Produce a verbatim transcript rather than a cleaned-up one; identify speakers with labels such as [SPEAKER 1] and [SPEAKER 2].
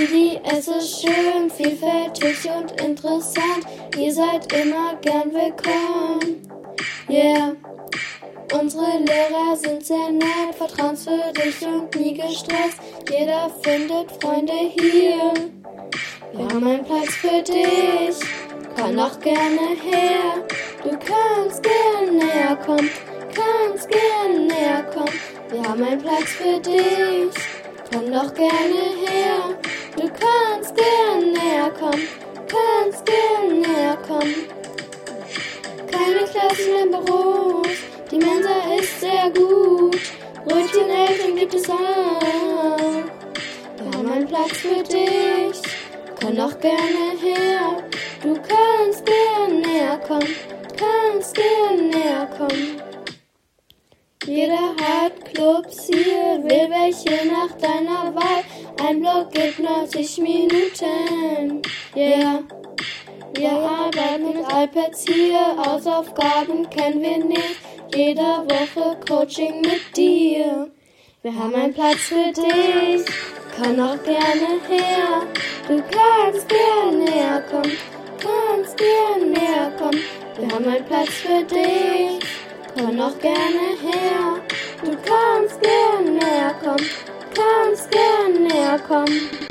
[SPEAKER 1] Didi, es ist schön, vielfältig und interessant. Ihr seid immer gern willkommen. Yeah. Unsere Lehrer sind sehr nett, vertrauenswürdig und nie gestresst. Jeder findet Freunde hier. Wir haben einen Platz für dich, komm auch gerne her. Du kannst gern näher kommen, kannst gern näher kommen. Wir haben einen Platz für dich, komm doch gerne her. Du kannst gern näher kommen, kannst gern näher kommen. Keine Klassen im Büro, die Mensa ist sehr gut. Brötchen, Eltern gibt es auch. Wir haben einen Platz für dich, komm doch gerne her. Du kannst gern näher kommen, kannst gern näher kommen. Jeder hat Clubs hier, wähl welche nach deiner Wahl. Ein Block geht neunzig Minuten, yeah. Wir arbeiten mit iPads hier, Hausaufgaben kennen wir nicht. Jede Woche Coaching mit dir. Wir haben einen Platz für dich, komm auch gerne her. Du kannst gern näher kommen, kannst gern näher kommen. Wir haben einen Platz für dich, komm auch gerne her. Du kannst gern näher kommen, kannst gern näher kommen.